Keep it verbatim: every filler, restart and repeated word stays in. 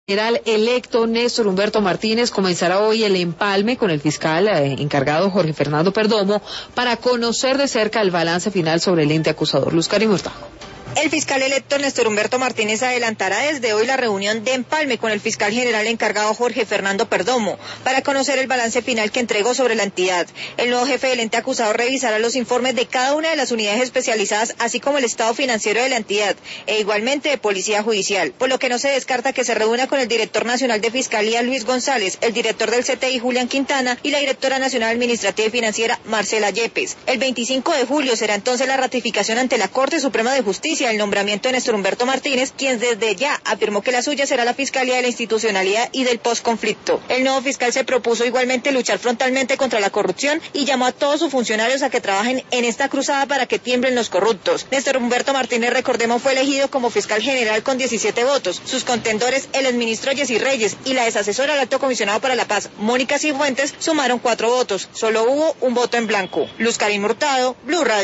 general electo Néstor Humberto Martínez comenzará hoy el empalme con el fiscal eh, encargado Jorge Fernando Perdomo para conocer de cerca el balance final sobre el ente acusador. Luz Karim Hurtado. El fiscal electo Néstor Humberto Martínez adelantará desde hoy la reunión de empalme con el fiscal general encargado Jorge Fernando Perdomo para conocer el balance final que entregó sobre la entidad. El nuevo jefe del ente acusador revisará los informes de cada una de las unidades especializadas, así como el estado financiero de la entidad, e igualmente de Policía Judicial, por lo que no se descarta que se reúna con el director nacional de Fiscalía Luis González, el director del C T I Julián Quintana y la directora nacional administrativa y financiera Marcela Yepes. El veinticinco de julio será entonces la ratificación ante la Corte Suprema de Justicia el nombramiento de Néstor Humberto Martínez, quien desde ya afirmó que la suya será la Fiscalía de la Institucionalidad y del Postconflicto. El nuevo fiscal se propuso igualmente luchar frontalmente contra la corrupción y llamó a todos sus funcionarios a que trabajen en esta cruzada para que tiemblen los corruptos. Néstor Humberto Martínez, recordemos, fue elegido como fiscal general con diecisiete votos. Sus contendores, el exministro Jessy Reyes y la desasesora del Alto Comisionado para la Paz, Mónica Cifuentes, sumaron cuatro votos. Solo hubo un voto en blanco. Luz Karim Hurtado, Blue Radio.